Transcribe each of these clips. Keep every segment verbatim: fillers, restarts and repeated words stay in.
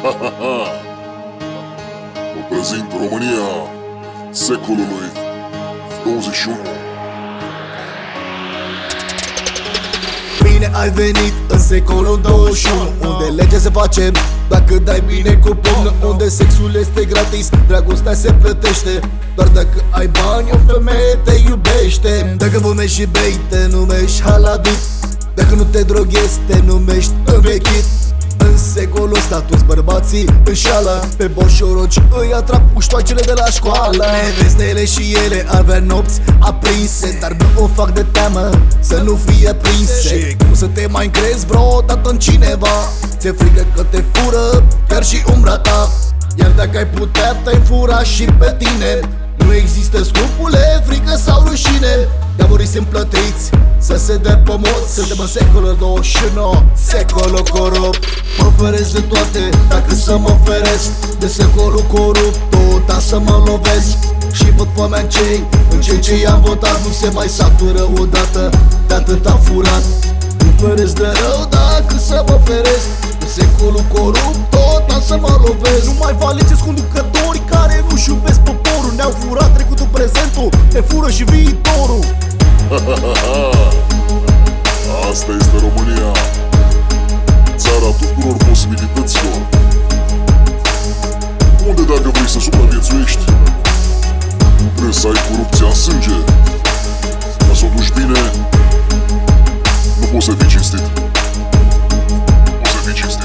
Vă prezint România secolului douăzeci și unu. Bine ai venit în secolul douăzeci și unu, unde legea se face dacă dai bine cu pumnă, unde sexul este gratis, dragostea se plătește doar dacă ai bani, o femeie te iubește. Dacă fumești și bei, te numești haladit. Dacă nu te droghezi, te numești învechit. În secolul ăsta toți bărbații înșală, pe boșoroci îi atrag puștoacele de la școală. Nevestele și ele avea nopți aprinse, dar nu o fac de teamă să nu fie prinse. Și cum să te mai încrezi vreodată în cineva? Ți-e frică că te fură chiar și umbra ta. Iar dacă ai putea, te-ai fura și pe tine. Nu există scrupule, frică sau rușine. Diavolii sunt plătiți să se dea pe mod. Suntem în secolul douăzeci și unu, secolul corupt. Mă feresc de toate dacă să mă feresc de secolul corupt, tot să mă lovesc. Și văd foamea în cei, în cei ce i-am votat. Nu se mai satură odată de atâta furat. Mă feresc de rău dacă să mă feresc de secolul corupt, tot să mă lovesc. Nu mai valeți conducători care nu-și iubesc poporul. Ne-au furat trecutul, prezentul, ne fură și viitorul. Asta este România, țara tuturor posibilităților, unde dacă vrei să supraviețuiești, trebuie să ai corupția în sânge. Ca să o duci bine, nu poți să fii cinstit. Nu poți să fii cinstit.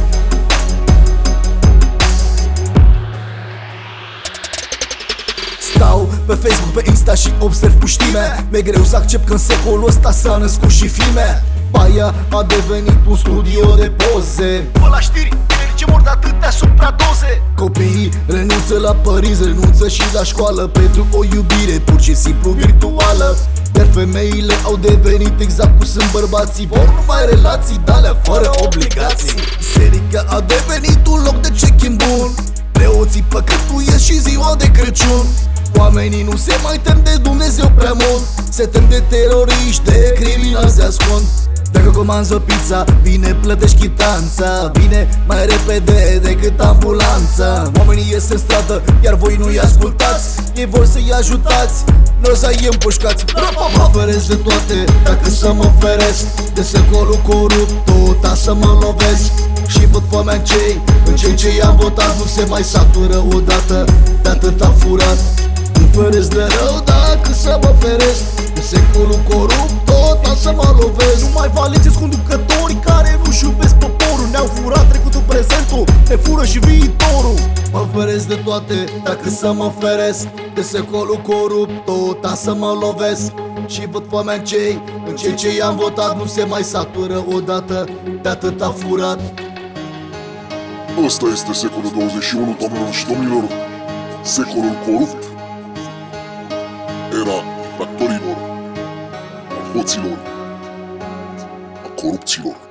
Stau pe Facebook, pe Insta și observ puștime. Mi-e greu să accept că în secolul ăsta s-a născut și filme. Baia a devenit un studio de poze. Bă, la știri, tinerii ce mor de atâtea supradoze. Copiii renunță la părinți, renunță și la școală pentru o iubire pur și simplu virtuală. Iar femeile au devenit exact cum sunt bărbații, vor numai relații de-alea fără obligații. Biserica a devenit un loc de check-in bun. Preoții păcătuiesc și ziua de Crăciun. Oamenii nu se mai tem de Dumnezeu prea mult, se tem de teroriști, de criminali se ascund. Dacă comanzi o pizza, bine plătești chitanța. Vine mai repede decât ambulanța. Oamenii ies în stradă, iar voi nu-i ascultați. Ei vor să-i ajutați, noi o să-i împușcați. Mă feresc de toate dacă să mă feresc de secolul corupt, tot să mă lovesc. Și văd foamea în cei, în cei ce i-am votat. Nu se mai satură odată de atâta furat. Mă feresc de rău dacă să mă feresc de secolul corupt, tot să mă lovesc. Nu mai valeți conducătorii care nu-și iubesc poporul. Ne-au furat trecutul, prezentul, ne fură și viitorul. Mă feresc de toate dacă să mă feresc de secolul corupt, tot să mă lovesc. Și văd foamea în cei, în cei ce i-am votat. Nu se mai satură odată de atâta furat. Ăsta este secolul douăzeci și unu, doamnelor și domnilor, secolul corupt, era infractorilor, a hoților, a corupților.